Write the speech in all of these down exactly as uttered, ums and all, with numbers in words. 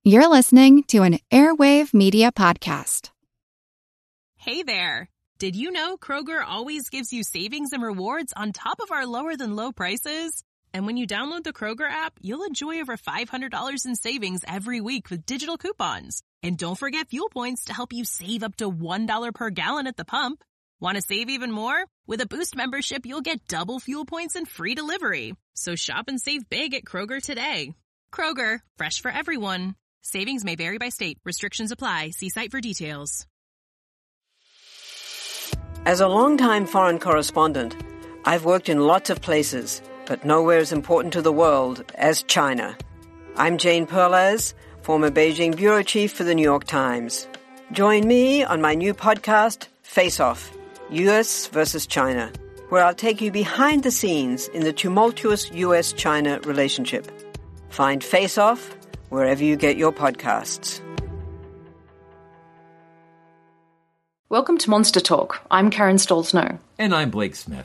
You're listening to an Airwave Media Podcast. Hey there. Did you know Kroger always gives you savings and rewards on top of our lower than low prices? And when you download the Kroger app, you'll enjoy over five hundred dollars in savings every week with digital coupons. And don't forget fuel points to help you save up to one dollar per gallon at the pump. Want to save even more? With a Boost membership, you'll get double fuel points and free delivery. So shop and save big at Kroger today. Kroger, fresh for everyone. Savings may vary by state. Restrictions apply. See site for details. As a longtime foreign correspondent, I've worked in lots of places, but nowhere as important to the world as China. I'm Jane Perlez, former Beijing bureau chief for the New York Times. Join me on my new podcast, Face Off, U S versus China, where I'll take you behind the scenes in the tumultuous U S China relationship. Find Face Off wherever you get your podcasts. Welcome to Monster Talk. I'm Karen Stoll-Snow. And I'm Blake Smith.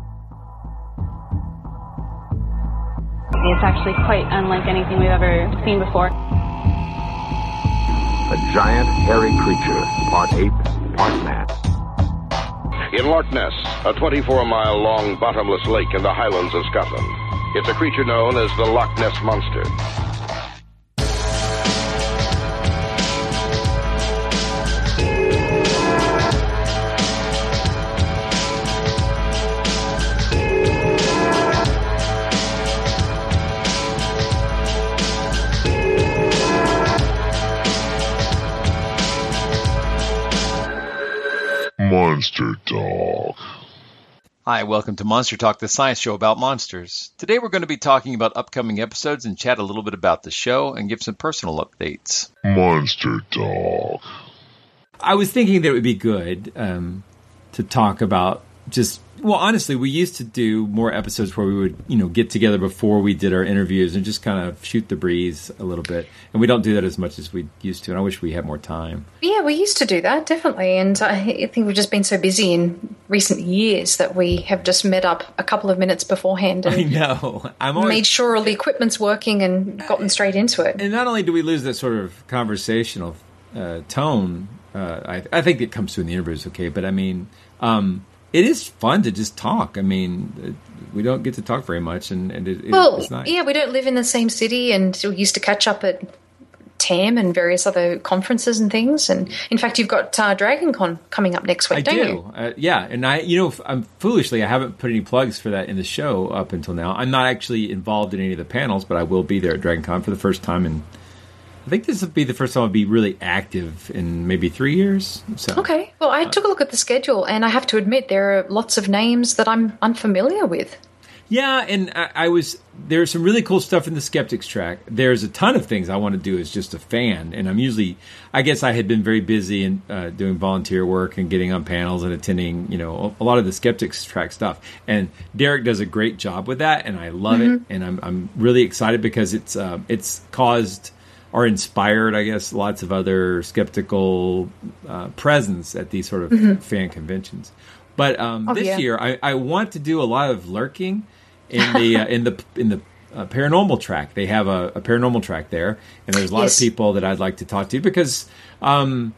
It's actually quite unlike anything we've ever seen before. A giant, hairy creature, part ape, part man. In Loch Ness, a twenty-four mile long bottomless lake in the Highlands of Scotland. It's a creature known as the Loch Ness Monster. Monster Talk. Hi, welcome to Monster Talk, the science show about monsters. Today we're going to be talking about upcoming episodes and chat a little bit about the show and give some personal updates. Monster Talk. I was thinking that it would be good um, to talk about just, well, honestly, we used to do more episodes where we would, you know, get together before we did our interviews and just kind of shoot the breeze a little bit. And we don't do that as much as we used to, and I wish we had more time. Yeah, we used to do that, definitely. And I think we've just been so busy in recent years that we have just met up a couple of minutes beforehand and I know. I'm always, made sure all the equipment's working and gotten straight into it. And not only do we lose that sort of conversational uh, tone, uh, I, I think it comes through in the interviews, okay, but I mean... Um, it is fun to just talk. I mean, we don't get to talk very much, and, and it, well, it's nice. Yeah, we don't live in the same city, and we used to catch up at T A M and various other conferences and things. And in fact, you've got uh, Dragon Con coming up next week, I don't do. you? Uh, yeah, and I, you know, I'm foolishly, I haven't put any plugs for that in the show up until now. I'm not actually involved in any of the panels, but I will be there at Dragon Con for the first time in. I think this will be the first time I'll be really active in maybe three years. So. Okay. Well, I took a look at the schedule, and I have to admit there are lots of names that I'm unfamiliar with. Yeah, and I, I was there's some really cool stuff in the Skeptics track. There's a ton of things I want to do as just a fan, and I'm usually, I guess I had been very busy in uh, doing volunteer work and getting on panels and attending, you know, a lot of the Skeptics track stuff. And Derek does a great job with that, and I love mm-hmm. it, and I'm I'm really excited because it's uh, it's caused. Or inspired, I guess, lots of other skeptical uh, presence at these sort of mm-hmm. fan conventions. But um, oh, this yeah. year, I, I want to do a lot of lurking in the uh, in the in the uh, paranormal track. They have a, a paranormal track there, and there's a lot yes. of people that I'd like to talk to because, um,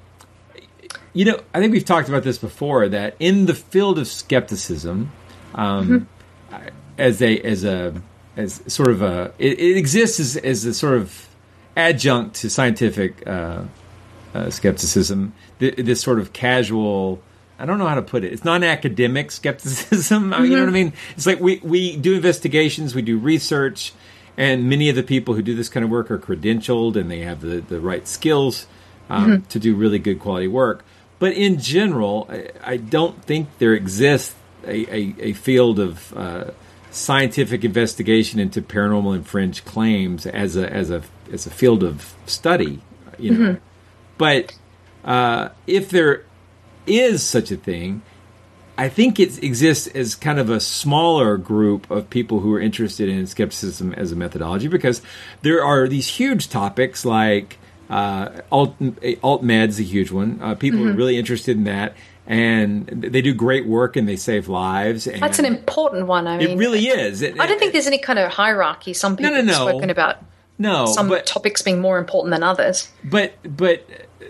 you know, I think we've talked about this before that in the field of skepticism, um, mm-hmm. as a as a as sort of a it, it exists as, as a sort of adjunct to scientific uh, uh, skepticism, th- this sort of casual, I don't know how to put it, it's non-academic skepticism, mm-hmm. you know what I mean? It's like we, we do investigations, we do research, and many of the people who do this kind of work are credentialed and they have the, the right skills um, mm-hmm. to do really good quality work. But in general, I, I don't think there exists a, a, a field of uh, scientific investigation into paranormal and fringe claims as a as a as a field of study, you know. Mm-hmm. But uh, if there is such a thing, I think it exists as kind of a smaller group of people who are interested in skepticism as a methodology, because there are these huge topics like uh, alt alt med's a huge one. Uh, people mm-hmm. are really interested in that. And they do great work and they save lives. And that's an important one. I mean, it really is. It, I don't think there's any kind of hierarchy. Some people no, no, no. have spoken about No, some but, topics being more important than others. But but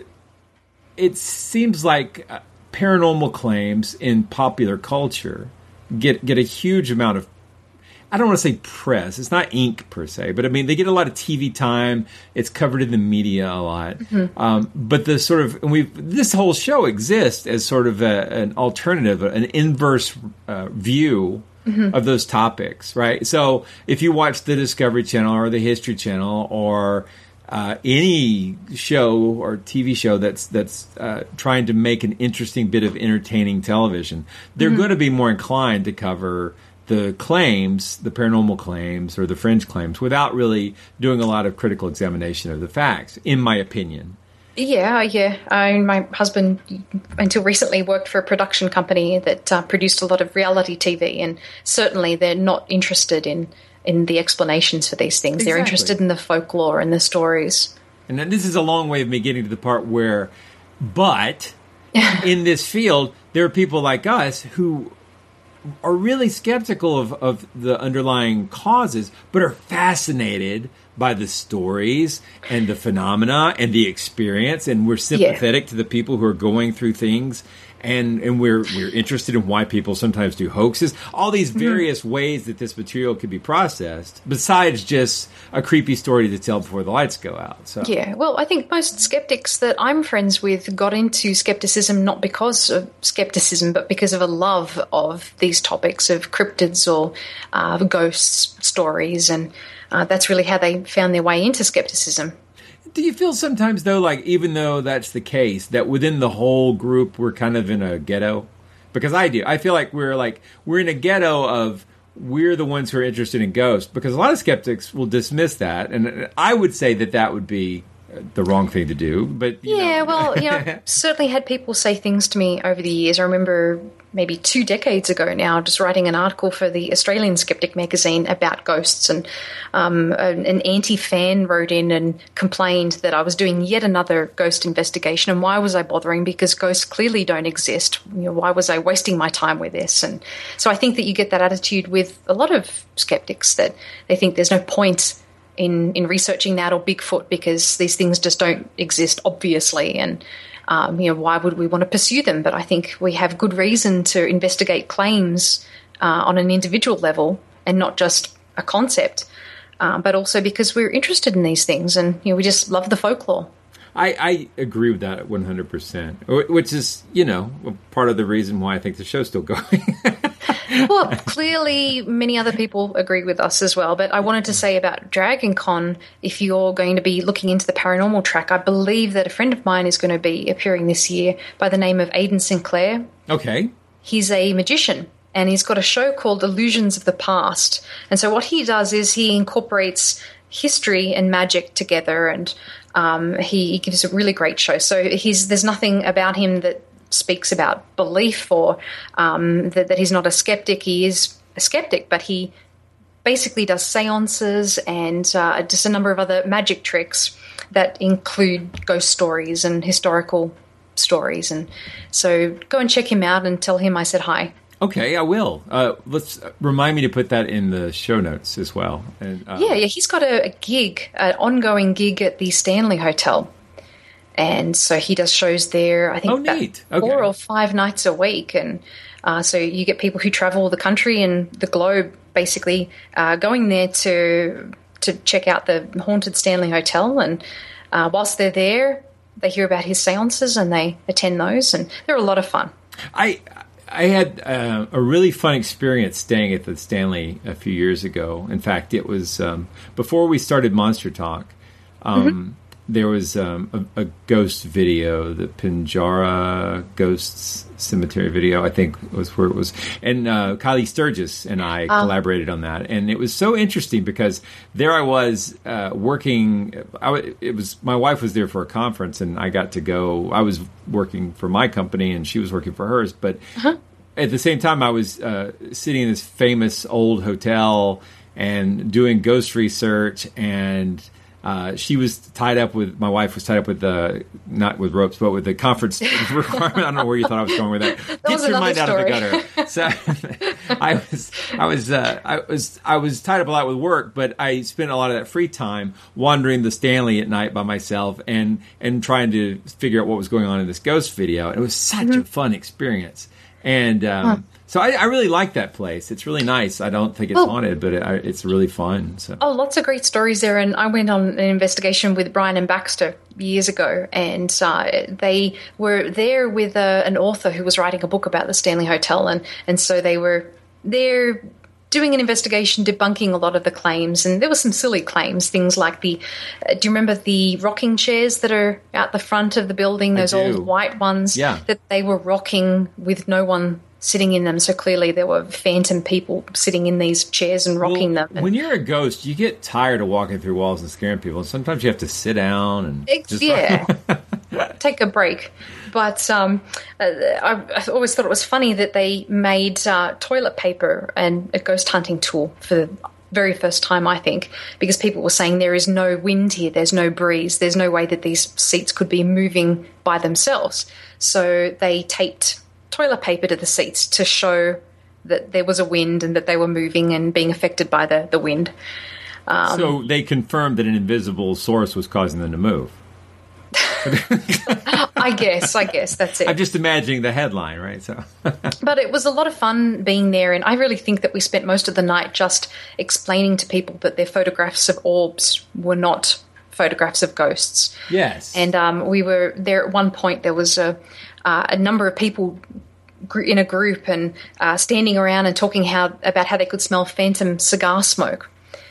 it seems like paranormal claims in popular culture get get a huge amount of, I don't want to say press. It's not ink per se, but I mean they get a lot of T V time. It's covered in the media a lot. Mm-hmm. Um, but the sort of and we this whole show exists as sort of a, an alternative, an inverse uh, view mm-hmm. of those topics, right? So if you watch the Discovery Channel or the History Channel or uh, any show or T V show that's that's uh, trying to make an interesting bit of entertaining television, they're mm-hmm. going to be more inclined to cover the claims, the paranormal claims or the fringe claims, without really doing a lot of critical examination of the facts, in my opinion. Yeah, yeah. I mean, my husband, until recently, worked for a production company that uh, produced a lot of reality T V, and certainly they're not interested in, in the explanations for these things. Exactly. They're interested in the folklore and the stories. And then this is a long way of me getting to the part where, but in this field, there are people like us who are really skeptical of, of the underlying causes, but are fascinated by the stories and the phenomena and the experience, and we're sympathetic yeah. to the people who are going through things, and, and we're we're interested in why people sometimes do hoaxes. All these various mm-hmm. ways that this material could be processed, besides just a creepy story to tell before the lights go out. So yeah, well, I think most skeptics that I'm friends with got into skepticism not because of skepticism, but because of a love of these topics of cryptids or uh, ghost stories, and Uh, that's really how they found their way into skepticism. Do you feel sometimes, though, like even though that's the case, that within the whole group we're kind of in a ghetto? Because I do. I feel like we're like we're in a ghetto of we're the ones who are interested in ghosts. Because a lot of skeptics will dismiss that, and I would say that that would be the wrong thing to do. But you yeah, know. well, you know, certainly had people say things to me over the years. I remember maybe two decades ago now, just writing an article for the Australian Skeptic magazine about ghosts, and um, an, an anti-fan wrote in and complained that I was doing yet another ghost investigation, and why was I bothering, because ghosts clearly don't exist. You know, why was I wasting my time with this? And so I think that you get that attitude with a lot of skeptics, that they think there's no point in, in researching that or Bigfoot because these things just don't exist, obviously, and Um, you know, why would we want to pursue them? But I think we have good reason to investigate claims uh, on an individual level and not just a concept, uh, but also because we're interested in these things, and you know, we just love the folklore. I, I agree with that one hundred percent, which is, you know, part of the reason why I think the show's still going. Well, clearly many other people agree with us as well. But I wanted to say about Dragon Con, if you're going to be looking into the paranormal track, I believe that a friend of mine is going to be appearing this year by the name of Aidan Sinclair. Okay. He's a magician, and he's got a show called Illusions of the Past. And so what he does is he incorporates history and magic together, and um, he, he gives a really great show. So he's there's nothing about him that speaks about belief or um, that, that he's not a skeptic. He is a skeptic, but he basically does seances and uh, just a number of other magic tricks that include ghost stories and historical stories. And so go and check him out and tell him I said hi. Okay, I will. Uh, let's remind me to put that in the show notes as well. And, uh, yeah, yeah, he's got a, a gig, an ongoing gig at the Stanley Hotel. And so he does shows there, I think, oh, neat. about four okay. or five nights a week. And uh, so you get people who travel the country and the globe, basically, uh, going there to to check out the haunted Stanley Hotel. And uh, whilst they're there, they hear about his seances and they attend those. And they're a lot of fun. I I had uh, a really fun experience staying at the Stanley a few years ago. In fact, it was um, before we started Monster Talk. Um, mm-hmm. There was um, a, a ghost video, the Pinjarra Ghosts Cemetery video, I think was where it was. And uh, Kylie Sturgis and I um. collaborated on that. And it was so interesting because there I was uh, working. I w- it was my wife was there for a conference, and I got to go. I was working for my company, and she was working for hers. But uh-huh. at the same time, I was uh, sitting in this famous old hotel and doing ghost research and uh, she was tied up with, my wife was tied up with, uh, not with ropes, but with the conference requirement. I don't know where you thought I was going with that. that Get your mind story. out of the gutter. So I was, I was, uh, I was, I was tied up a lot with work, but I spent a lot of that free time wandering the Stanley at night by myself and, and trying to figure out what was going on in this ghost video. And it was such mm-hmm. a fun experience. And, um, huh. So I, I really like that place. It's really nice. I don't think it's well, haunted, but it, I, it's really fun. So. Oh, lots of great stories there. And I went on an investigation with Brian and Baxter years ago, and uh, they were there with uh, an author who was writing a book about the Stanley Hotel. And, and so they were there doing an investigation, debunking a lot of the claims. And there were some silly claims, things like the, uh, do you remember the rocking chairs that are out the front of the building, those old white ones? Yeah. That they were rocking with no one sitting in them, so clearly there were phantom people sitting in these chairs and rocking well, them. And when you're a ghost, you get tired of walking through walls and scaring people. Sometimes you have to sit down and just yeah, take a break. But um, I, I always thought it was funny that they made uh, toilet paper and a ghost hunting tool for the very first time, I think, because people were saying there is no wind here, there's no breeze, there's no way that these seats could be moving by themselves. So they taped toilet paper to the seats to show that there was a wind and that they were moving and being affected by the, the wind. Um, so they confirmed that an invisible source was causing them to move. I guess, I guess that's it. I'm just imagining the headline, right? So, but it was a lot of fun being there, and I really think that we spent most of the night just explaining to people that their photographs of orbs were not photographs of ghosts. Yes. And um, we were there at one point. There was a uh, a number of people in a group and uh, standing around and talking how about how they could smell phantom cigar smoke.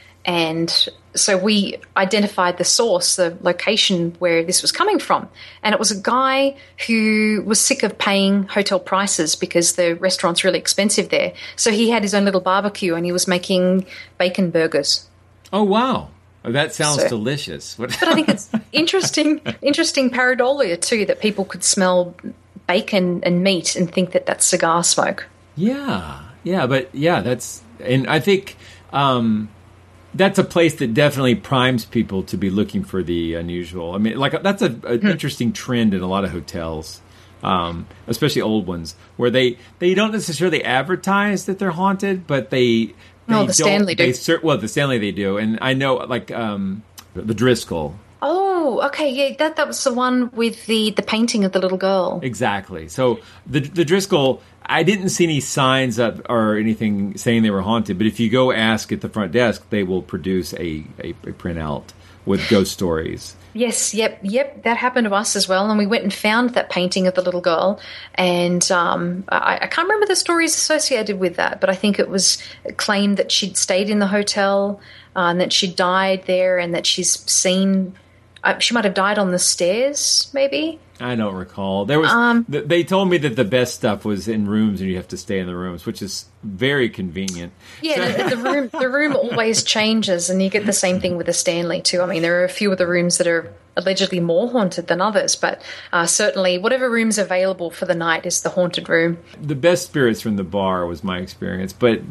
And so we identified the source, the location where this was coming from. And it was a guy who was sick of paying hotel prices because the restaurant's really expensive there. So he had his own little barbecue and he was making bacon burgers. Oh, wow. Oh, that sounds so, delicious. But I think it's interesting, interesting pareidolia, too, that people could smell bacon and meat and think that that's cigar smoke. Yeah. Yeah, but yeah, that's, and I think, um, that's a place that definitely primes people to be looking for the unusual. I mean, like that's an hmm. interesting trend in a lot of hotels, um, especially old ones, where they, they don't necessarily advertise that they're haunted, but they, they oh, the Stanley do. They, well, the Stanley they do, and I know like um, the Driscoll. Oh, okay, yeah, that that was the one with the, the painting of the little girl. Exactly. So the the Driscoll, I didn't see any signs up or anything saying they were haunted, but if you go ask at the front desk, they will produce a, a, a printout with ghost stories. Yes, yep, yep, that happened to us as well, and we went and found that painting of the little girl, and um, I, I can't remember the stories associated with that, but I think it was claimed that she'd stayed in the hotel uh, and that she died there and that she's seen... Uh, she might have died on the stairs, maybe. I don't recall. There was. Um, th- they told me that the best stuff was in rooms, and you have to stay in the rooms, which is very convenient. Yeah, the, the room. The room always changes, and you get the same thing with the Stanley too. I mean, there are a few of the rooms that are allegedly more haunted than others, but uh, certainly whatever room's available for the night is the haunted room. The best spirits from the bar was my experience, but.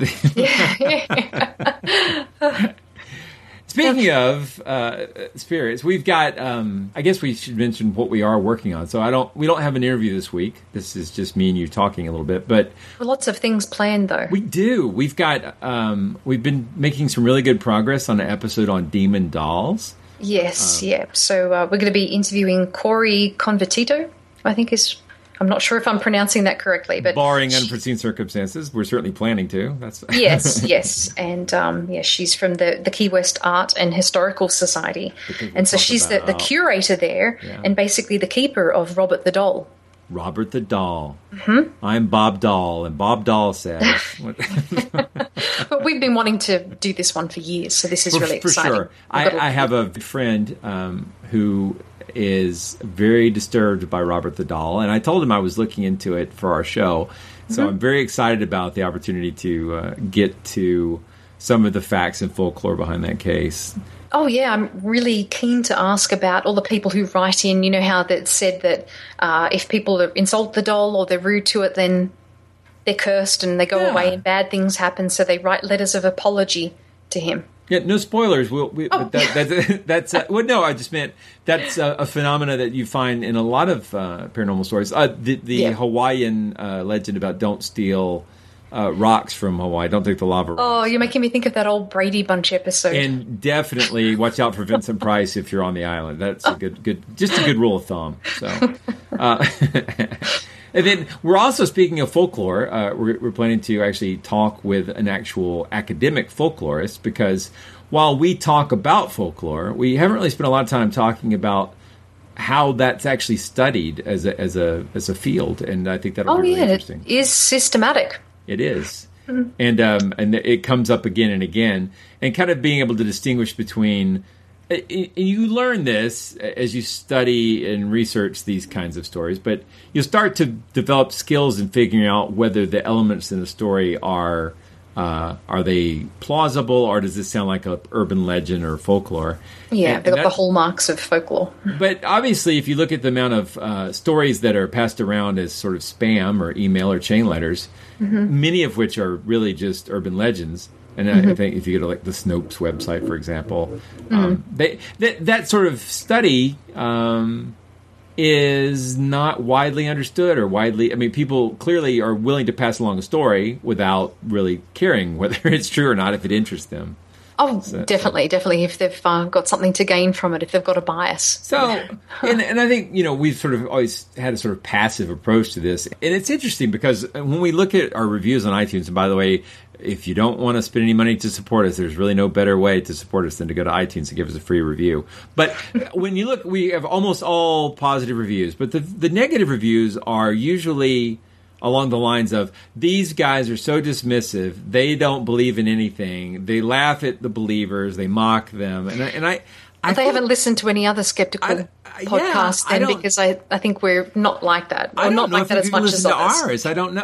yeah. yeah. Speaking of uh, spirits, we've got. Um, I guess we should mention what we are working on. So I don't. We don't have an interview this week. This is just me and you talking a little bit. But lots of things planned, though. We do. We've got. Um, we've been making some really good progress on an episode on demon dolls. Yes. Um, yeah. So uh, we're going to be interviewing Corey Convertito, I think is. I'm not sure if I'm pronouncing that correctly, but barring unforeseen circumstances, we're certainly planning to. That's yes, yes, and um, yeah, she's from the, the Key West Art and Historical Society, we'll and so she's the, the curator there, yeah. and basically the keeper of Robert the Doll. Robert the Doll. Mm-hmm. I'm Bob Doll, and Bob Doll says. But we've been wanting to do this one for years, so this is for, really for exciting. For sure, I, I have a friend um, who. is very disturbed by Robert the Doll, and I told him I was looking into it for our show, so mm-hmm. I'm very excited about the opportunity to uh, get to some of the facts and folklore behind that case. Oh yeah, I'm really keen to ask about all the people who write in, you know how that said that uh, if people insult the doll or they're rude to it, then they're cursed and they go yeah. away and bad things happen, so they write letters of apology to him. Yeah, no spoilers. We'll, we, Oh. but that, that, that's uh, well, no. I just meant that's a, a phenomena that you find in a lot of uh, paranormal stories. Uh, the the Yeah. Hawaiian uh, legend about don't steal uh, rocks from Hawaii. Don't take the lava rocks. Oh, you're making me think of that old Brady Bunch episode. And definitely watch out for Vincent Price if you're on the island. That's a good, good, just a good rule of thumb. So, uh, and then we're also speaking of folklore. Uh, we're, we're planning to actually talk with an actual academic folklorist because while we talk about folklore, we haven't really spent a lot of time talking about how that's actually studied as a as a as a field. And I think that'll oh, be really yeah, interesting. it is systematic. It is. And um, and it comes up again and again. And kind of being able to distinguish between... And you learn this as you study and research these kinds of stories, but you'll start to develop skills in figuring out whether the elements in the story are... Uh, are they plausible, or does this sound like a urban legend or folklore? Yeah, And- they've and got the that- hallmarks of folklore. But obviously, if you look at the amount of uh, stories that are passed around as sort of spam or email or chain letters, Mm-hmm. many of which are really just urban legends. And I, I think if you go to like the Snopes website, for example, um, they, that that sort of study um, is not widely understood or widely. I mean, people clearly are willing to pass along a story without really caring whether it's true or not if it interests them. Oh, So- definitely, definitely. If they've uh, got something to gain from it, if they've got a bias. So, and, and I think, you know, we've sort of always had a sort of passive approach to this. And it's interesting because when we look at our reviews on iTunes, and by the way, if you don't want to spend any money to support us, there's really no better way to support us than to go to iTunes and give us a free review. But when you look, we have almost all positive reviews, but the, the negative reviews are usually along the lines of, these guys are so dismissive, they don't believe in anything, they laugh at the believers, they mock them, and I, and I, I they thought- haven't listened to any other skeptical I- I- yeah, podcasts I then, don't- because I, I think we're not like that. Or I don't not know like if that you as much listen as to others. ours. I don't know.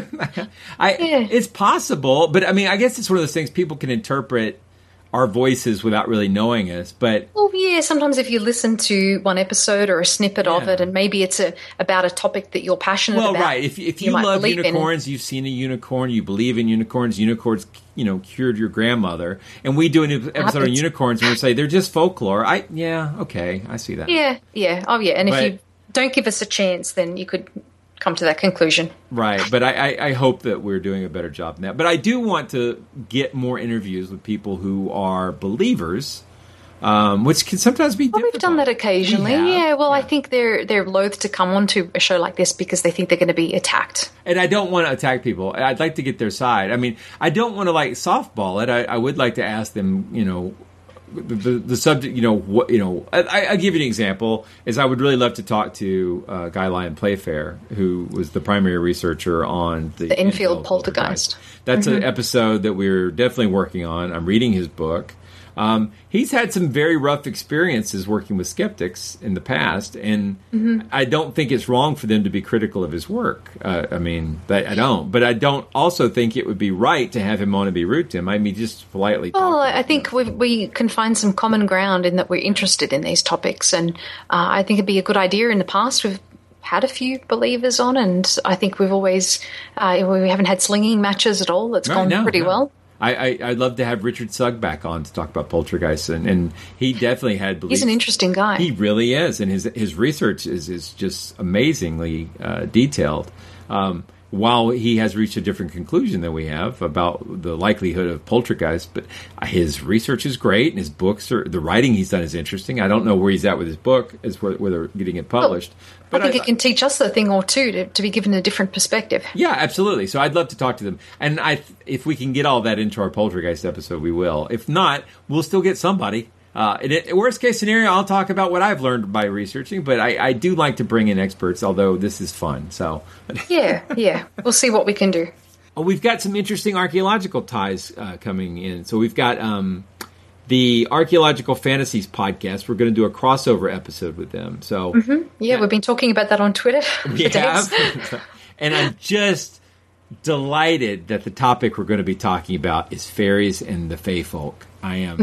I, Yeah. It's possible, but I mean, I guess it's one of those things people can interpret our voices without really knowing us. But Well, yeah, sometimes if you listen to one episode or a snippet of Yeah. it, and maybe it's a, about a topic that you're passionate well, about. right. If if you, might love believe in. unicorns, you've seen a unicorn, you believe in unicorns. Unicorns, you know, cured your grandmother, and we do an episode on Happens. unicorns, and we say they're just folklore. I yeah, okay, I see that. Yeah, yeah, oh yeah. And if But- you don't give us a chance, then you could come to that conclusion. Right, but I, I, I hope that we're doing a better job than that. But I do want to get more interviews with people who are believers, um, which can sometimes be Well, difficult. we've done that occasionally. We have, Yeah, well, I yeah. think they're they're loath to come onto a show like this because they think they're going to be attacked. And I don't want to attack people. I'd like to get their side. I mean, I don't want to like softball it. I, I would like to ask them, you know, the, the, the subject, you know, what, you know, I, I give you an example is I would really love to talk to uh, Guy Lyon Playfair, who was the primary researcher on the, The Enfield poltergeist. That's an episode that we're definitely working on. I'm reading his book. Um, he's had some very rough experiences working with skeptics in the past, and I don't think it's wrong for them to be critical of his work. Uh, I mean, I, I don't. But I don't also think it would be right to have him on and be rude to him. I mean, just politely talk Well, to I him. think we we can find some common ground in that we're interested in these topics, and uh, I think it'd be a good idea. In the past, we've had a few believers on, and I think we've always uh, we haven't had slinging matches at all. It's Right, gone no, pretty no. well. I, I, I'd love to have Richard Sugg back on to talk about poltergeists, and, and he definitely had beliefs. He's an interesting guy. He really is, and his his research is is just amazingly uh, detailed. Um, while he has reached a different conclusion than we have about the likelihood of poltergeists, but his research is great, and his books are the writing he's done is interesting. I don't know where he's at with his book, as whether whether getting it published. I think it can teach us a thing or two to, to be given a different perspective. Yeah, absolutely. So I'd love to talk to them, and I, if we can get all that into our poltergeist episode, we will. If not, we'll still get somebody. Uh, in it, worst case scenario, I'll talk about what I've learned by researching, but I, I do like to bring in experts, although this is fun. So, Yeah, yeah. We'll see what we can do. oh, we've got some interesting archaeological ties uh, coming in. So we've got um, the Archaeological Fantasies podcast. We're going to do a crossover episode with them. So Yeah, we've been talking about that on Twitter for we days. have, and I'm just delighted that the topic we're going to be talking about is fairies and the fae folk. I am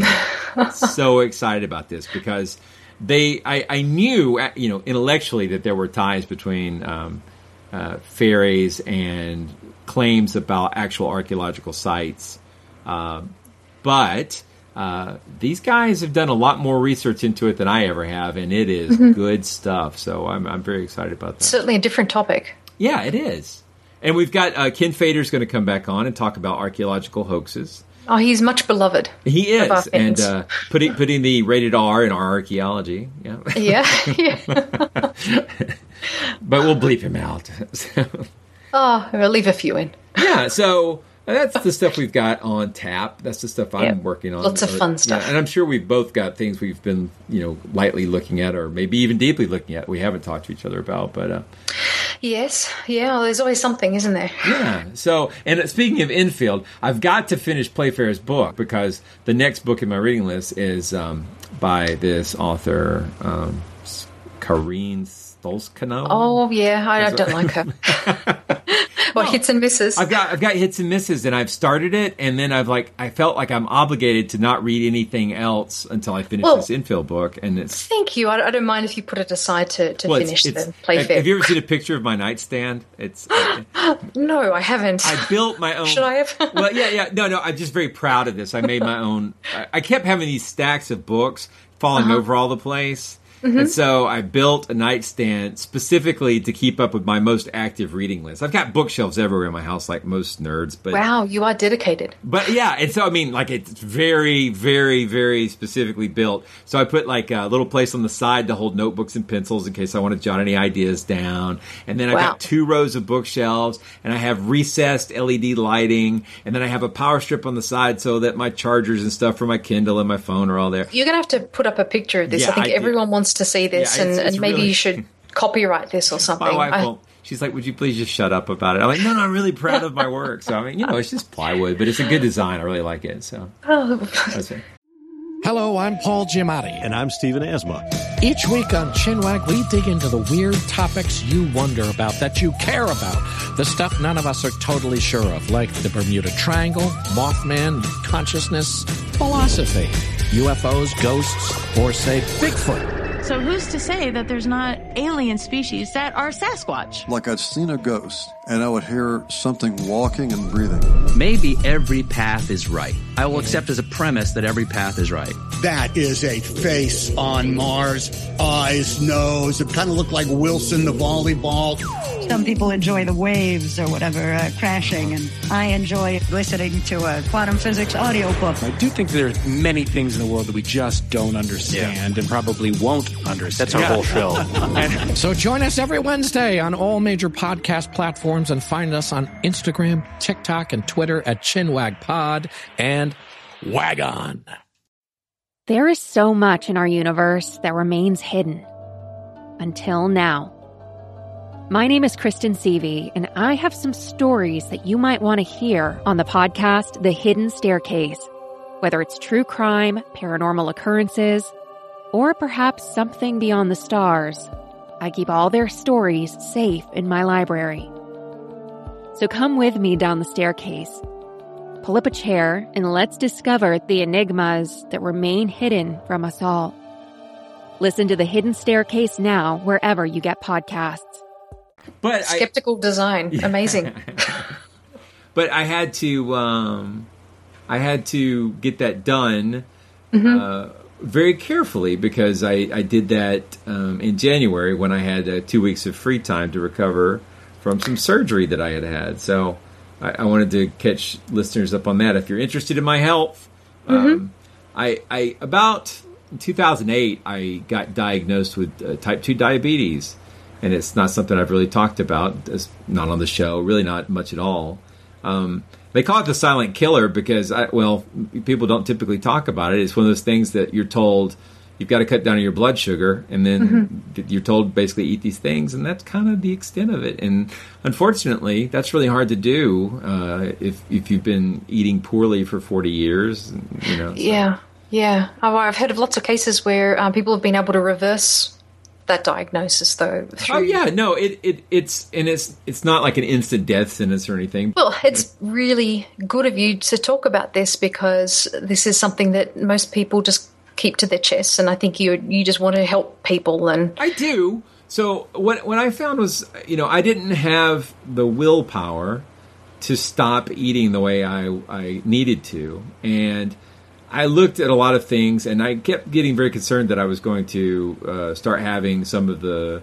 so excited about this because they, I, I knew, uh, you know, intellectually that there were ties between um, uh, fairies and claims about actual archaeological sites, um, but uh, these guys have done a lot more research into it than I ever have, and it is mm-hmm. good stuff. So I'm I'm very excited about that. Certainly a different topic. Yeah, it is. And we've got uh, Ken Fader's going to come back on and talk about archaeological hoaxes. Oh, he's much beloved. He is, and uh, putting putting the rated R in our archaeology. Yeah, yeah. yeah. But we'll bleep him out. Oh, we'll leave a few in. Yeah, so that's the stuff we've got on tap. That's the stuff I'm yeah. working on. Lots of fun stuff. Yeah, and I'm sure we've both got things we've been, you know, lightly looking at, or maybe even deeply looking at. We haven't talked to each other about, but uh, yes, yeah. Well, there's always something, isn't there? Yeah. So, and speaking of infield, I've got to finish Playfair's book because the next book in my reading list is um, by this author, um, Karine Stolzkano. Oh yeah, I, I don't like her. Well, no, hits and misses. I've got I've got hits and misses, and I've started it, and then I've like I felt like I'm obligated to not read anything else until I finish well, this infield book. And it's thank you. I, I don't mind if you put it aside to, to well, finish it's, the Playfair. Have you ever seen a picture of my nightstand? It's uh, no, I haven't. I built my own. Should I have? Well, yeah, yeah. No, no. I'm just very proud of this. I made my own. I, I kept having these stacks of books falling uh-huh. over all the place. Mm-hmm. And so I built a nightstand specifically to keep up with my most active reading list. I've got bookshelves everywhere in my house, like most nerds. But wow, you are dedicated. But yeah, and so I mean, like it's very, very, very specifically built. So I put like a little place on the side to hold notebooks and pencils in case I want to jot any ideas down. And then I've wow. got two rows of bookshelves, and I have recessed L E D lighting, and then I have a power strip on the side so that my chargers and stuff for my Kindle and my phone are all there. You're gonna have to put up a picture of this. Yeah, I think I everyone wants to see this, yeah, it's, and, it's and maybe really... you should copyright this or something. My wife I... won't. She's like, would you please just shut up about it? I'm like, no, no, I'm really proud of my work. So, I mean, you know, it's just plywood, but it's a good design. I really like it. So, oh. That's it. Hello, I'm Paul Giamatti. And I'm Stephen Asma. Each week on Chinwag, we dig into the weird topics you wonder about, that you care about. The stuff none of us are totally sure of, like the Bermuda Triangle, Mothman, consciousness, philosophy, U F Os, ghosts, or, say, Bigfoot. So who's to say that there's not alien species that are Sasquatch? Like I'd seen a ghost, and I would hear something walking and breathing. Maybe every path is right. I will accept as a premise that every path is right. That is a face on Mars. Eyes, nose. It kind of looked like Wilson the volleyball. Some people enjoy the waves or whatever uh, crashing, and I enjoy listening to a quantum physics audiobook. I do think there are many things in the world that we just don't understand yeah. and probably won't understand. That's our whole show. So join us every Wednesday on all major podcast platforms and find us on Instagram, TikTok, and Twitter at ChinwagPod and Wagon. There is so much in our universe that remains hidden. Until now. My name is Kristen Seavey, and I have some stories that you might want to hear on the podcast The Hidden Staircase. Whether it's true crime, paranormal occurrences, or perhaps something beyond the stars, I keep all their stories safe in my library. So come with me down the staircase. Pull up a chair and let's discover the enigmas that remain hidden from us all. Listen to The Hidden Staircase now wherever you get podcasts. But skeptical I, design, amazing. But I had to, um, I had to get that done mm-hmm. uh, very carefully because I, I did that um, in January when I had uh, two weeks of free time to recover from some surgery that I had had. So I, I wanted to catch listeners up on that. If you're interested in my health, mm-hmm. um, I, I about in two thousand eight I got diagnosed with uh, type two diabetes. And it's not something I've really talked about. It's not on the show, really not much at all. Um, they call it the silent killer because, I, well, people don't typically talk about it. It's one of those things that you're told you've got to cut down on your blood sugar, and then mm-hmm. you're told basically eat these things, and that's kind of the extent of it. And unfortunately, that's really hard to do uh, if if you've been eating poorly for forty years. You know. So. Yeah, yeah. I've heard of lots of cases where um, people have been able to reverse that diagnosis, though. Through... Oh yeah, no, it, it it's and it's it's not like an instant death sentence or anything. Well, it's really good of you to talk about this because this is something that most people just keep to their chests, and I think you you just want to help people. And I do. So what what I found was, you know, I didn't have the willpower to stop eating the way I I needed to, and I looked at a lot of things, and I kept getting very concerned that I was going to uh, start having some of the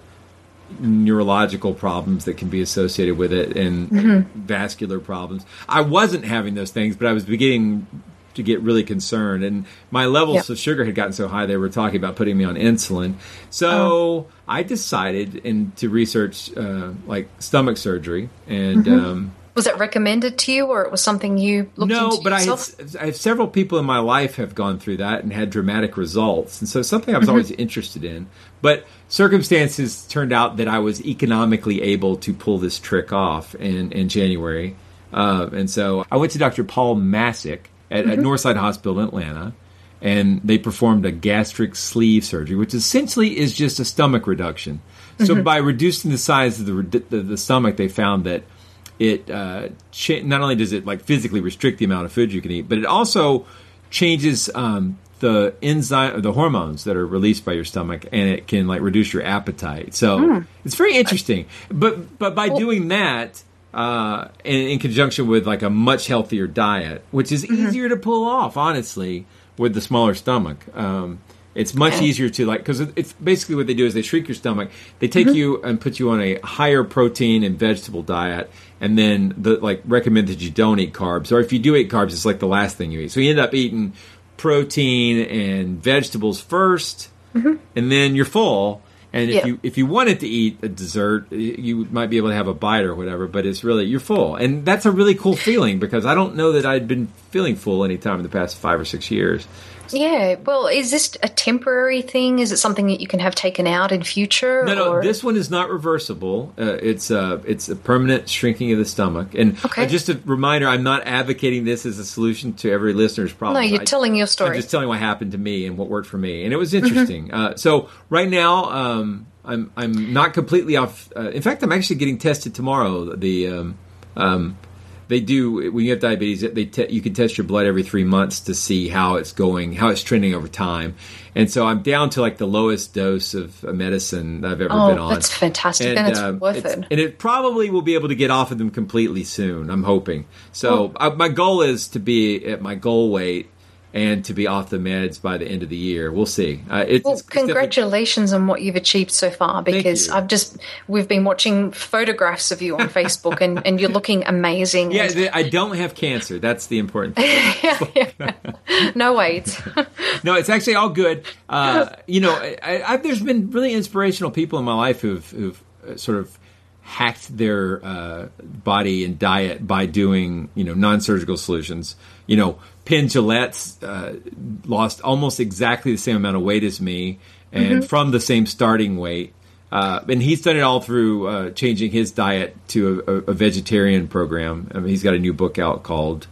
neurological problems that can be associated with it, and mm-hmm. vascular problems. I wasn't having those things, but I was beginning to get really concerned, and my levels yep. of sugar had gotten so high they were talking about putting me on insulin. So oh. I decided in, to research uh, like stomach surgery, and mm-hmm. um, was it recommended to you, or it was something you looked no, into but yourself? I had, I have several people in my life have gone through that and had dramatic results, and so something I was mm-hmm. always interested in. But circumstances turned out that I was economically able to pull this trick off in in January, uh, and so I went to Doctor Paul Masick at, mm-hmm. at Northside Hospital in Atlanta, and they performed a gastric sleeve surgery, which essentially is just a stomach reduction. So mm-hmm. by reducing the size of the, the the stomach, they found that it uh, cha- not only does it like physically restrict the amount of food you can eat, but it also changes um, the enzyme, the hormones that are released by your stomach, and it can like reduce your appetite. So mm. it's very interesting. But but by well, doing that, uh, in, in conjunction with like a much healthier diet, which is mm-hmm. easier to pull off, honestly, with the smaller stomach. Um, It's much easier to like, because it's basically what they do is they shrink your stomach. They take mm-hmm. you and put you on a higher protein and vegetable diet, and then the like recommend that you don't eat carbs. Or if you do eat carbs, it's like the last thing you eat. So you end up eating protein and vegetables first, mm-hmm. and then you're full. And if yeah. you if you wanted to eat a dessert, you might be able to have a bite or whatever. But it's really you're full, and that's a really cool feeling because I don't know that I'd been feeling full any time in the past five or six years. Yeah, well, is this a temporary thing? Is it something that you can have taken out in future? No, no, or? This one is not reversible. Uh, it's uh, it's a permanent shrinking of the stomach. And okay. uh, just a reminder, I'm not advocating this as a solution to every listener's problem. No, you're I, telling your story. I'm just telling what happened to me and what worked for me, and it was interesting. Mm-hmm. Uh, so right now, um, I'm I'm not completely off. Uh, in fact, I'm actually getting tested tomorrow. The um, um, They do, when you have diabetes, they te- you can test your blood every three months to see how it's going, how it's trending over time. And so I'm down to like the lowest dose of medicine I've ever oh, been on. That's fantastic. And, and it's uh, worth it's, it. And it probably will be able to get off of them completely soon, I'm hoping. So well, uh, my goal is to be at my goal weight and to be off the meds by the end of the year. We'll see. Uh, it's, well, it's congratulations on what you've achieved so far, because I've just, we've been watching photographs of you on Facebook and, and you're looking amazing. Yeah, and, I don't have cancer. That's the important thing. yeah, yeah. No AIDS. No, it's actually all good. Uh, you know, I, I, there's been really inspirational people in my life who've, who've sort of hacked their uh, body and diet by doing, you know, non-surgical solutions. You know, Penn Jillette's uh, lost almost exactly the same amount of weight as me, and mm-hmm. from the same starting weight. Uh, and he's done it all through uh, changing his diet to a, a vegetarian program. I mean, he's got a new book out called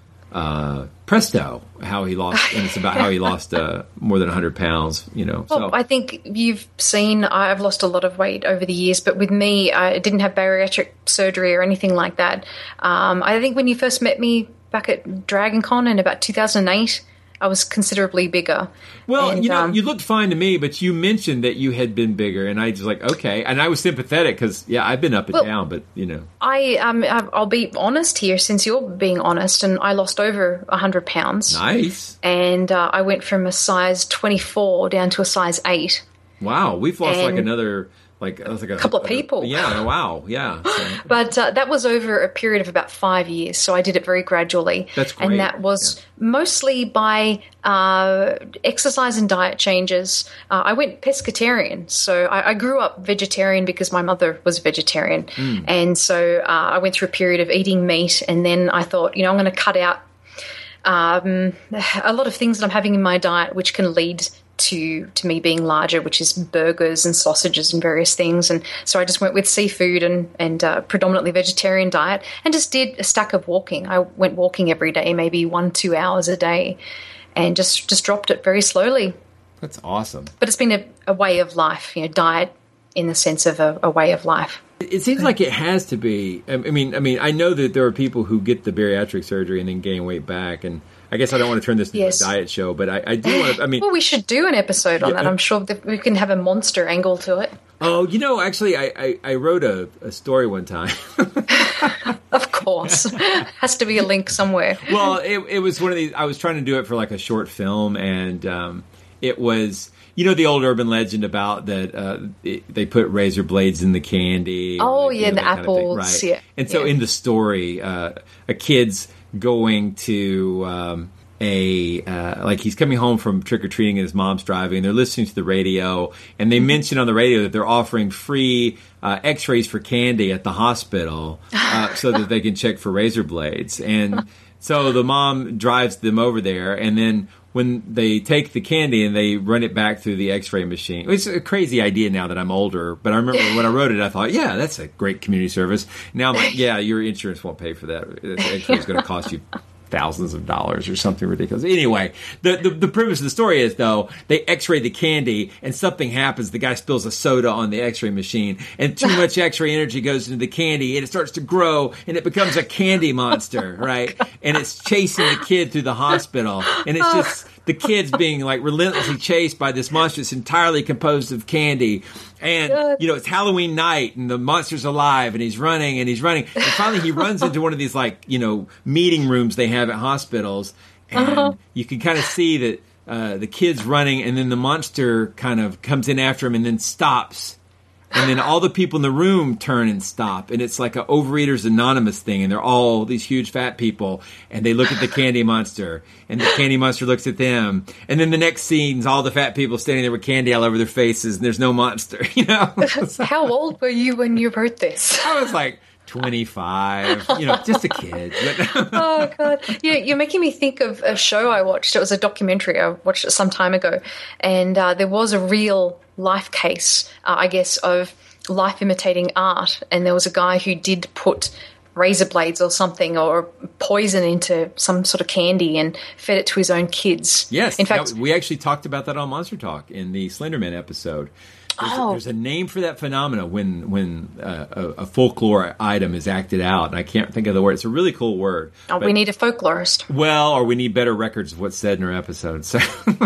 uh, Presto, how he lost, and it's about how he lost uh, more than one hundred pounds, you know. Well, so. I think you've seen, I've lost a lot of weight over the years, but with me, I didn't have bariatric surgery or anything like that. Um, I think when you first met me back at DragonCon in about two thousand eight, I was considerably bigger. Well, and, you know, um, you looked fine to me, but you mentioned that you had been bigger, and I was like, okay. And I was sympathetic because, yeah, I've been up and well, down, but, you know. I, um, I'll be honest here, since you're being honest, and I lost over one hundred pounds. Nice. And uh, I went from a size twenty-four down to a size eight. Wow, we've lost and like another... Like, I was like a couple of people. A, yeah, wow, yeah. So. But uh, that was over a period of about five years, so I did it very gradually. That's great. And that was yeah. mostly by uh, exercise and diet changes. Uh, I went pescatarian, so I, I grew up vegetarian because my mother was vegetarian. Mm. And so uh, I went through a period of eating meat, and then I thought, you know, I'm going to cut out um, a lot of things that I'm having in my diet which can lead to to me being larger, which is burgers and sausages and various things. And so I just went with seafood and, and uh, predominantly vegetarian diet, and just did a stack of walking. I went walking every day, maybe one, two hours a day, and just, just dropped it very slowly. That's awesome. But it's been a, a way of life, you know, diet in the sense of a, a way of life. It seems like it has to be. I mean, I mean, I know that there are people who get the bariatric surgery and then gain weight back, and I guess I don't want to turn this into yes. a diet show, but I, I do want to, I mean... Well, we should do an episode on yeah, that. I'm sure that we can have a monster angle to it. Oh, you know, actually, I, I, I wrote a, a story one time. Of course. course. Has to be a link somewhere. Well, it, it was one of these. I was trying to do it for like a short film, and um, it was, you know, the old urban legend about that uh, it, they put razor blades in the candy. Oh, like, yeah, you know, the that kind of thing. apples. Right. Yeah. And so yeah. in the story, uh, a kid's going to um, a uh, like he's coming home from trick or treating and his mom's driving. They're listening to the radio, and they Mm-hmm. mention on the radio that they're offering free uh, X-rays for candy at the hospital uh, so that they can check for razor blades. And so the mom drives them over there, and then when they take the candy and they run it back through the X-ray machine. It's a crazy idea now that I'm older, but I remember when I wrote it, I thought, yeah, that's a great community service. Now I'm like, yeah, your insurance won't pay for that. The X-ray is going to cost you thousands of dollars or something ridiculous. Anyway, the, the the premise of the story is, though, they X-ray the candy and something happens. The guy spills a soda on the X-ray machine, and too much X-ray energy goes into the candy, and it starts to grow, and it becomes a candy monster, right? And it's chasing the kid through the hospital, and it's just the kid's being like relentlessly chased by this monster that's entirely composed of candy. And, you know, it's Halloween night and the monster's alive and he's running and he's running. And finally he runs into one of these, like, you know, meeting rooms they have at hospitals. And uh-huh. you can kind of see that uh, the kid's running, and then the monster kind of comes in after him and then stops. And then all the people in the room turn and stop. And it's like an Overeaters Anonymous thing. And they're all these huge fat people. And they look at the candy monster. And the candy monster looks at them. And then the next scene's all the fat people standing there with candy all over their faces. And there's no monster, you know? How old were you when you wrote this? I was like twenty-five, you know, just a kid. Oh, God. You, you're making me think of a show I watched. It was a documentary. I watched it some time ago. And uh, there was a real life case, uh, I guess, of life imitating art. And there was a guy who did put razor blades or something or poison into some sort of candy and fed it to his own kids. Yes. In fact, that, we actually talked about that on Monster Talk in the Slenderman episode. There's, oh. a, there's a name for that phenomena when when uh, a, a folklore item is acted out, and I can't think of the word. It's a really cool word. Oh, but, we need a folklorist. Well, or we need better records of what's said in our episodes. So.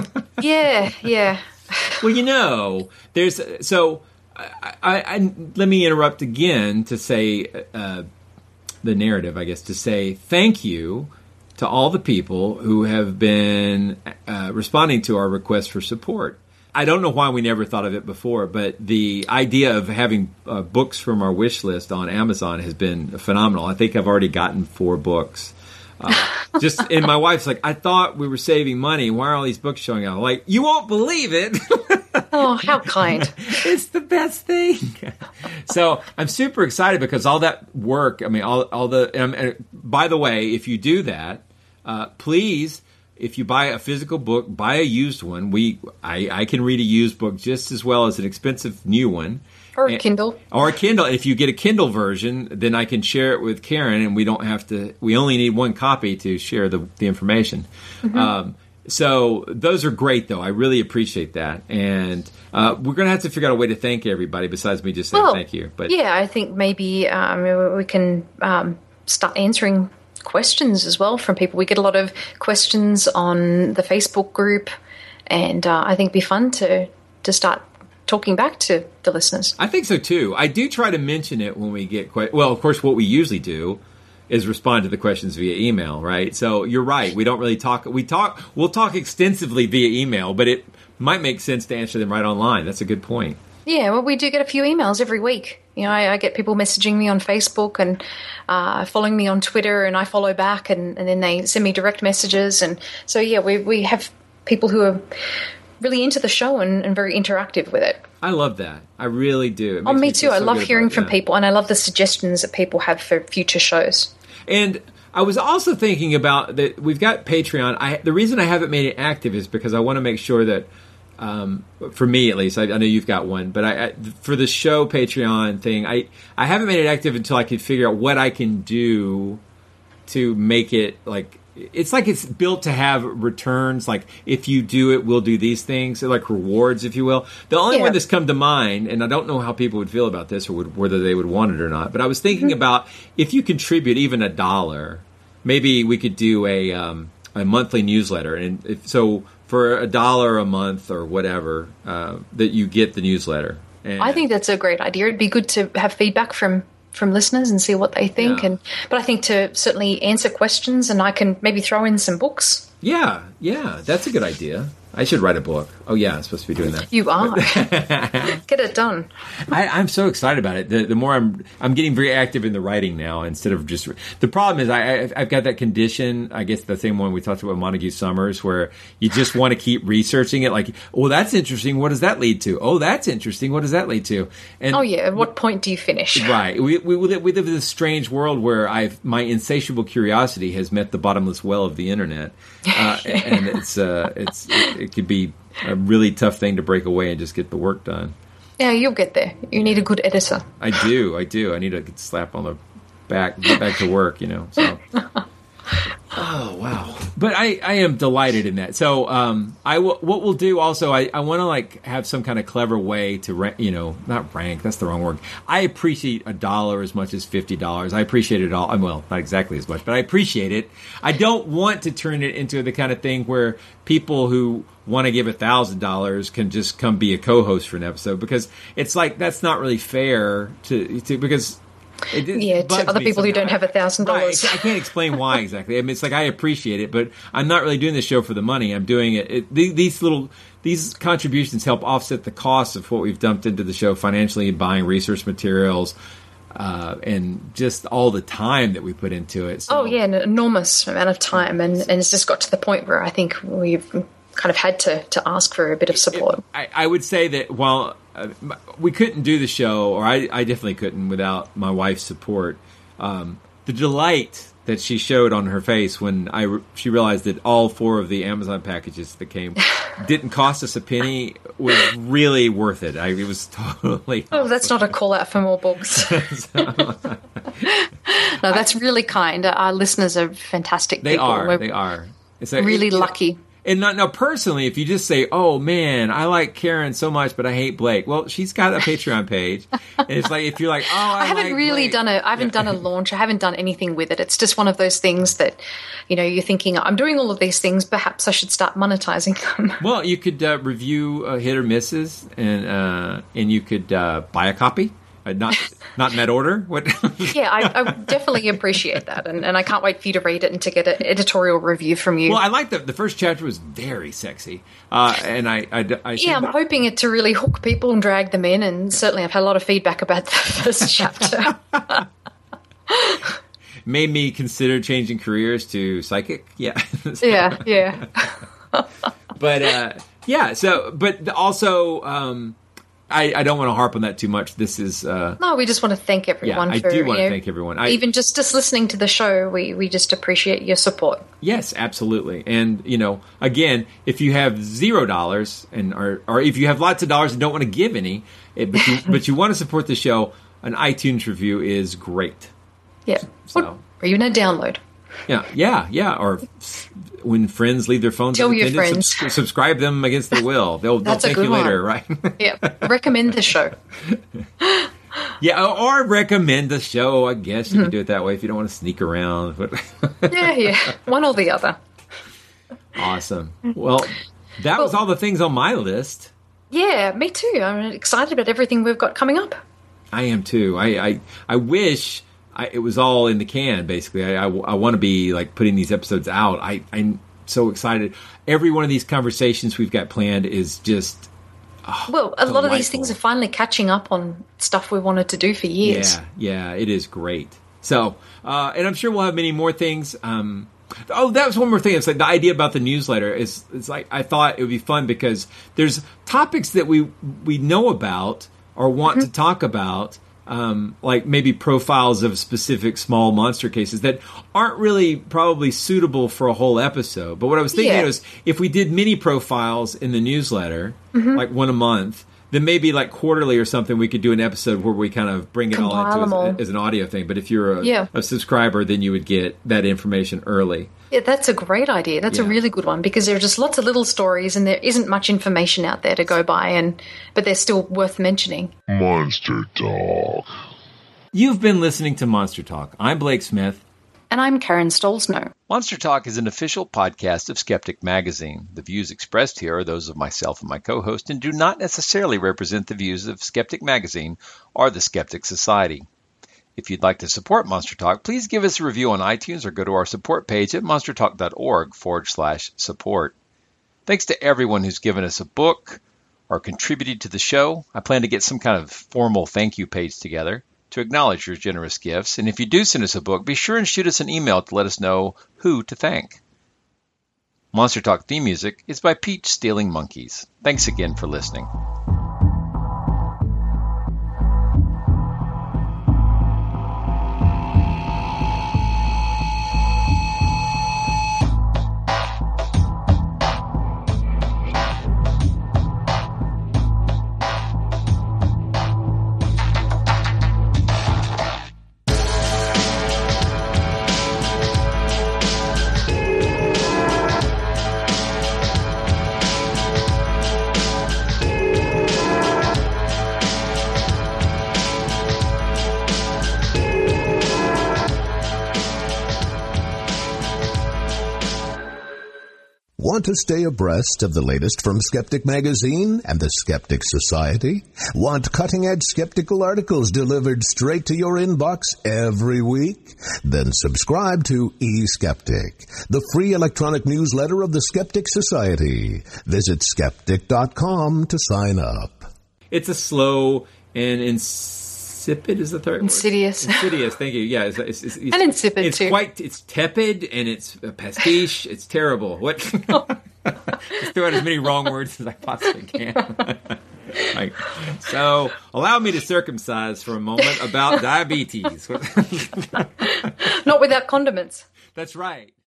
yeah, yeah. Well, you know, there's so. I, I, I let me interrupt again to say uh, the narrative. I guess to say thank you to all the people who have been uh, responding to our request for support. I don't know why we never thought of it before, but the idea of having uh, books from our wish list on Amazon has been phenomenal. I think I've already gotten four books. Uh, just and my wife's like, I thought we were saving money. Why are all these books showing up? I'm like, you won't believe it. Oh, how kind. It's the best thing. So I'm super excited because all that work, I mean, all, all the, um, and by the way, if you do that, uh, please, if you buy a physical book, buy a used one. We, I, I can read a used book just as well as an expensive new one. Or a Kindle. Or a Kindle. If you get a Kindle version, then I can share it with Karen, and we don't have to. We only need one copy to share the the information. Mm-hmm. Um, so those are great, though. I really appreciate that, and uh, we're going to have to figure out a way to thank everybody besides me just saying well, thank you. But yeah, I think maybe um, we can um, start answering questions as well from people. We get a lot of questions on the Facebook group, and uh, I think it'd be fun to to start talking back to the listeners. I think so too. I do try to mention it when we get que- well, of course, what we usually do is respond to the questions via email, right? So you're right. We don't really talk. We talk. We'll talk extensively via email, but it might make sense to answer them right online. That's a good point. Yeah, well, we do get a few emails every week. You know, I, I get people messaging me on Facebook and uh, following me on Twitter, and I follow back, and, and then they send me direct messages. And so, yeah, we we have people who are really into the show and, and very interactive with it. I love that. I really do. It oh, me, me too. so I love hearing from that. people, and I love the suggestions that people have for future shows. And I was also thinking about that we've got Patreon. I, the reason I haven't made it active is because I want to make sure that, um, for me at least, I, I know you've got one, but I, I, for the show Patreon thing, I, I haven't made it active until I could figure out what I can do to make it like, it's like it's built to have returns. Like if you do it, we'll do these things. So like rewards, if you will. The only yeah. one that's come to mind, and I don't know how people would feel about this or would, whether they would want it or not, but I was thinking mm-hmm. about if you contribute even a dollar, maybe we could do a um, a monthly newsletter. And if, so for a dollar a month or whatever, uh, that you get the newsletter. And I think that's a great idea. It'd be good to have feedback from from listeners and see what they think. Yeah. And but I think to certainly answer questions, and I can maybe throw in some books. Yeah, yeah, that's a good idea. I should write a book. Oh, yeah, I'm supposed to be doing that. You are. Get it done. I, I'm so excited about it. The, the more I'm, I'm getting very active in the writing now instead of just. The problem is, I, I, I've got that condition. I guess the same one we talked about Montague Summers, where you just want to keep researching it. Like, oh, that's interesting. What does that lead to? Oh, that's interesting. What does that lead to? And oh yeah. At what point do you finish? Right. We we we live, we live in this strange world where I've my insatiable curiosity has met the bottomless well of the internet, uh, and it's uh, it's it, it could be a really tough thing to break away and just get the work done. Yeah, you'll get there. You need a good editor. I do, I do. I need a slap on the back, get back to work, you know. So. Oh, wow. But I, I am delighted in that. So um, I w- what we'll do also, I, I want to like have some kind of clever way to, rank, you know, not rank, that's the wrong word. I appreciate a dollar as much as fifty dollars. I appreciate it all. Well, not exactly as much, but I appreciate it. I don't want to turn it into the kind of thing where people who want to give one thousand dollars can just come be a co-host for an episode, because it's like that's not really fair to, to because... It, it yeah, to other people who don't have a thousand dollars. I can't explain why exactly. I mean, it's like I appreciate it, but I'm not really doing this show for the money. I'm doing it. it these little these contributions help offset the cost of what we've dumped into the show financially, buying research materials, uh, and just all the time that we put into it. So, oh yeah, an enormous amount of time, and, and it's just got to the point where I think we've kind of had to, to ask for a bit of support. It, I, I would say that while uh, we couldn't do the show, or I, I definitely couldn't without my wife's support, um, the delight that she showed on her face when I re- she realized that all four of the Amazon packages that came didn't cost us a penny was really worth it. I, it was totally Oh, awesome. That's not a call out for more books. No, that's really kind. Our listeners are fantastic they people. Are, We're they are. It's like, really it, lucky. And not now personally, if you just say, "Oh man, I like Karen so much, but I hate Blake," well, she's got a Patreon page, and it's like if you're like, "Oh, I, I haven't like really Blake. done a, I haven't done a launch, I haven't done anything with it. It's just one of those things that, you know, you're thinking, I'm doing all of these things, perhaps I should start monetizing them. Well, you could uh, review uh, hit or misses, and uh, and you could uh, buy a copy. Uh, not not in that order. What? Yeah, I, I definitely appreciate that, and, and I can't wait for you to read it and to get an editorial review from you. Well, I like the the first chapter was very sexy, uh, and I, I, I yeah, I'm hoping it to really hook people and drag them in, and certainly I've had a lot of feedback about the first chapter. Made me consider changing careers to psychic. Yeah, yeah, yeah. But uh, yeah, so but also. Um, I, I don't want to harp on that too much. This is uh, no. We just want to thank everyone. Yeah, I for, do want you know, to thank everyone. I, even just just listening to the show, we we just appreciate your support. Yes, absolutely. And you know, again, if you have zero dollars and or or if you have lots of dollars and don't want to give any, it, but you, but you want to support the show, an iTunes review is great. Yeah, so or even a download. Yeah, yeah, yeah. Or when friends leave their phones Tell your unattended, friends. subs- subscribe them against their will. They'll, they'll That's a thank good you later, one. right? Yeah, recommend the show. Yeah, or, or recommend the show. I guess you mm-hmm. can do it that way if you don't want to sneak around. yeah, yeah, one or the other. Awesome. Well, that well, was all the things on my list. Yeah, me too. I'm excited about everything we've got coming up. I am too. I I, I wish. I, it was all in the can, basically. I, I, I want to be like putting these episodes out. I, I'm so excited. Every one of these conversations we've got planned is just oh, well. A delightful. lot of these things are finally catching up on stuff we wanted to do for years. Yeah, yeah, it is great. So, uh, and I'm sure we'll have many more things. Um, oh, that was one more thing. It's like the idea about the newsletter is. It's like I thought it would be fun because there's topics that we we know about or want mm-hmm. to talk about. Um, like maybe profiles of specific small monster cases that aren't really probably suitable for a whole episode. But what I was thinking yeah. was if we did mini profiles in the newsletter, mm-hmm. like one a month, then maybe like quarterly or something, we could do an episode where we kind of bring it Compile all into all. as, as an audio thing. But if you're a, yeah. a subscriber, then you would get that information early. Yeah, that's a great idea. That's yeah. a really good one because there are just lots of little stories and there isn't much information out there to go by, and but they're still worth mentioning. Monster Talk. You've been listening to Monster Talk. I'm Blake Smith. And I'm Karen Stolzno. Monster Talk is an official podcast of Skeptic Magazine. The views expressed here are those of myself and my co-host and do not necessarily represent the views of Skeptic Magazine or the Skeptic Society. If you'd like to support Monster Talk, please give us a review on iTunes or go to our support page at monstertalk.org forward slash support. Thanks to everyone who's given us a book or contributed to the show. I plan to get some kind of formal thank you page together to acknowledge your generous gifts. And if you do send us a book, be sure and shoot us an email to let us know who to thank. Monster Talk theme music is by Peach Stealing Monkeys. Thanks again for listening. Want to stay abreast of the latest from Skeptic Magazine and the Skeptic Society? Want cutting-edge skeptical articles delivered straight to your inbox every week? Then subscribe to eSkeptic, the free electronic newsletter of the Skeptic Society. Visit skeptic dot com to sign up. It's a slow and insipid is the third Insidious. word? Insidious. Thank you. Yeah, it's, it's, it's, it's and insipid it's too. Quite. It's tepid and it's a pastiche. It's terrible. What? Just throw out as many wrong words as I possibly can. Like, so allow me to circumcise for a moment about diabetes. Not without condiments. That's right.